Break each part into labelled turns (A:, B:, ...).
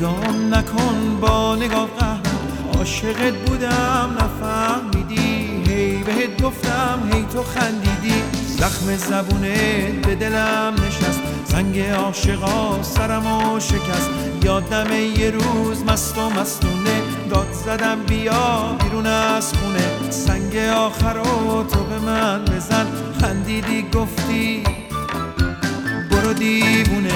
A: نگام نکن با نگاه قهرم، عاشقت بودم نفهمیدی، هی بهت گفتم هی تو خندیدی، زخم زبونت به دلم نشست، زنگ عاشقا سرمو شکست، یادم یه روز مست و مستونه داد زدم بیا بیرون از خونه، سنگ آخرو تو به من بزن، خندیدی گفتی برو دیوونه.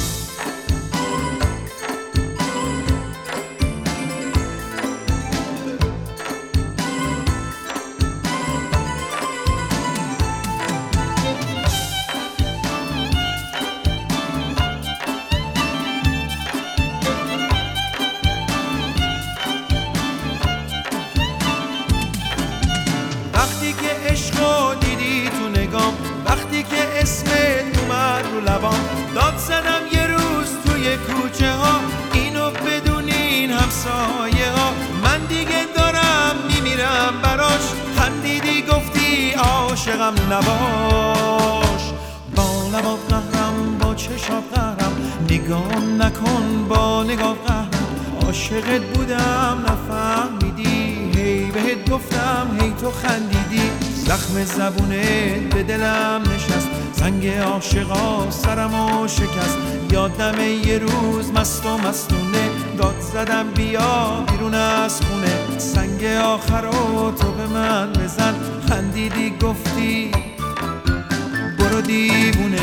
A: وقتی که عشقو دیدی تو نگام، وقتی که اسمت اومد رو لبام، داد زدم یه روز توی کوچه ها، اینو بدونین همسایه ها، من دیگه دارم میمیرم براش، خندیدی گفتی عاشقم نباش، با لبات قهرم با چشات قهرم، نگام نکن با نگاه قهرم، عاشقت بودم نفهمیدی، هی بهت گفتم هی تو خندیدی، زخم زبونت به دلم نشست، زنگ عاشقا سرمو شکست، یادم یه روز مست و مستونه داد زدم بیا بیرون از خونه، سنگ آخرو تو به من بزن، خندیدی گفتی برو دیوونه.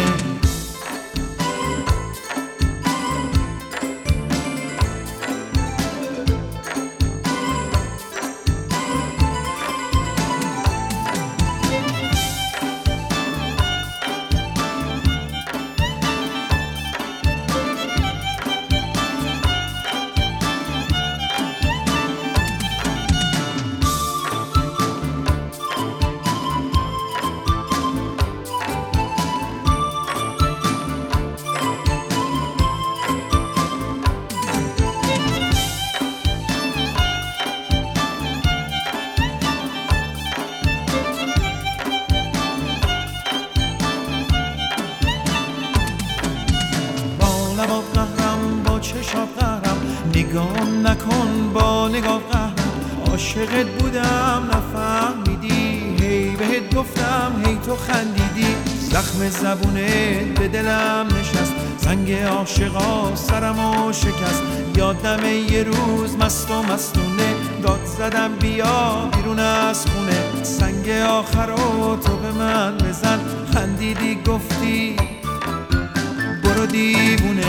A: لبات قهرم با چشات قهرم، نگام نکن با نگاه قهرم، عاشقت بودم نفهمیدی، هی بهت گفتم هی تو خندیدی، زخم زبونت به دلم نشست، زنگ عاشقا سرمو شکست، یادم یه روز مست و مستونه داد زدم بیا بیرون از خونه، سنگ آخرو تو به من بزن، خندیدی گفتی برو دیوونه.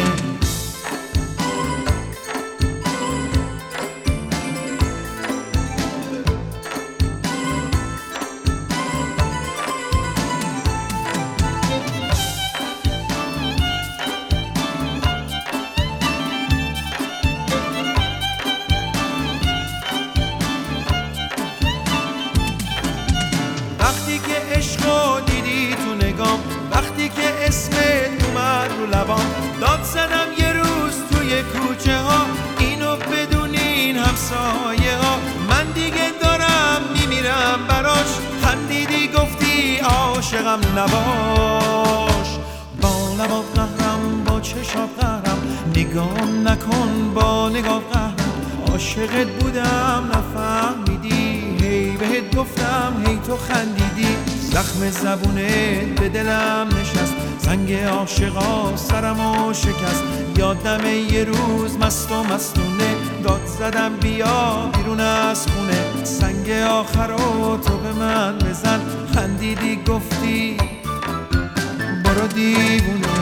A: وقتی که عشقو دیدی تو نگام، وقتی که اسمت اومد رو لبام، داد زدم یه روز توی کوچه ها، اینو بدونین همسایه ها، من دیگه دارم میمیرم براش، خندیدی گفتی عاشقم نباش، با لبات قهرم با چشات قهرم، نگام نکن با نگاه قهرم، عاشقت بودم نفهمیدی، هی بهت گفتم هی تو خندیدی، زخم زبونت به دلم نشست، زنگ عاشقا سرمو شکست، یادم یه روز مست و مستونه داد زدم بیا بیرون از خونه، سنگ آخرو تو به من بزن، خندیدی گفتی برو دیوونه.